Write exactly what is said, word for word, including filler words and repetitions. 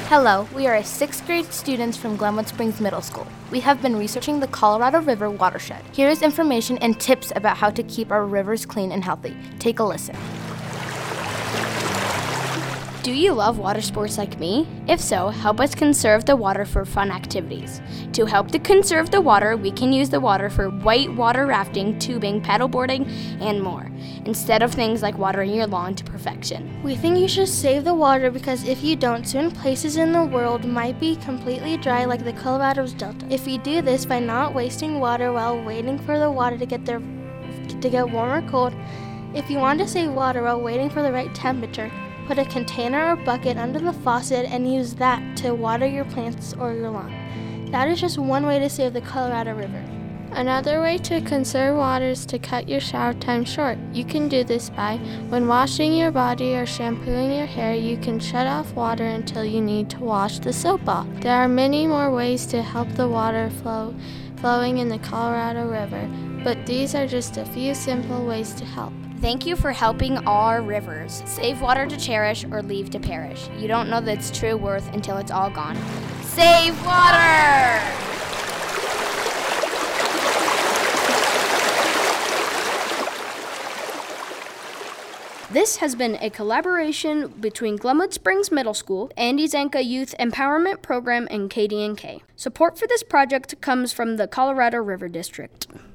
Hello, we are a sixth grade students from Glenwood Springs Middle School. We have been researching the Colorado River watershed. Here is information and tips about how to keep our rivers clean and healthy. Take a listen. Do you love water sports like me? If so, help us conserve the water for fun activities. To help to conserve the water, we can use the water for white water rafting, tubing, paddleboarding, and more, instead of things like watering your lawn to perfection. We think you should save the water because if you don't, soon places in the world might be completely dry like the Colorado's Delta. If you do this by not wasting water while waiting for the water to get there, to get warm or cold, if you want to save water while waiting for the right temperature, put a container or bucket under the faucet and use that to water your plants or your lawn. That is just one way to save the Colorado River. Another way to conserve water is to cut your shower time short. You can do this by, when washing your body or shampooing your hair, you can shut off water until you need to wash the soap off. There are many more ways to help the water flow flowing in the Colorado River, but these are just a few simple ways to help. Thank you for helping our rivers. Save water to cherish or leave to perish. You don't know its true worth until it's all gone. Save water! This has been a collaboration between Glenwood Springs Middle School, Andy Zanka Youth Empowerment Program, and K D N K. Support for this project comes from the Colorado River District.